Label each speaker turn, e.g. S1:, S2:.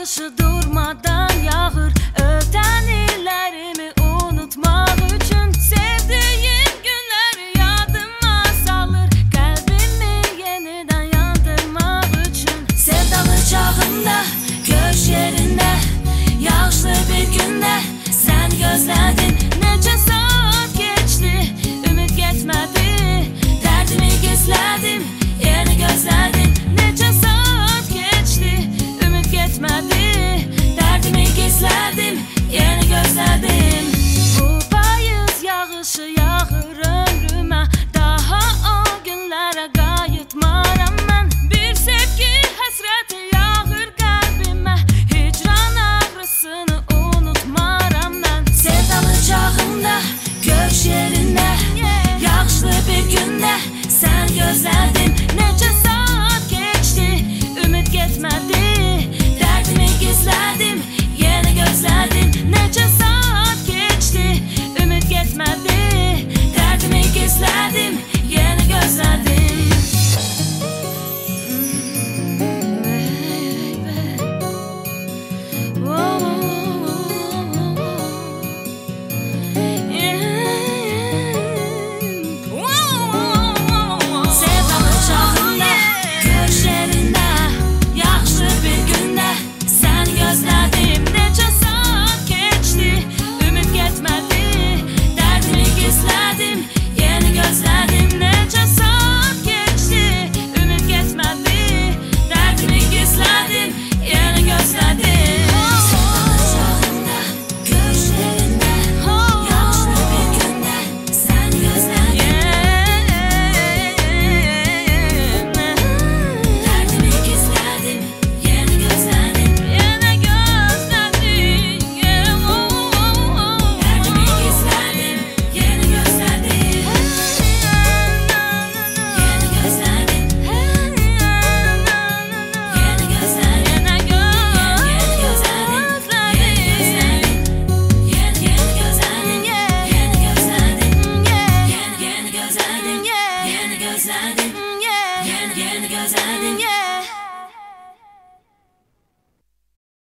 S1: yağışı durmadan yağır. Öten illerimi unutmak için sevdiğim günleri yadıma salır. Kalbimi yeniden yandırmak için sevdalı çağımda, köş yerinde, yağışlı bir günde sen gözledin. Nece saat geçti, ümit geçmedi. Derdimi gizledim, yeni gözledin. Nece saat geçti, ümit geçmedi. Derdimi gizledim, yeni gözledim. Bu payız yağışı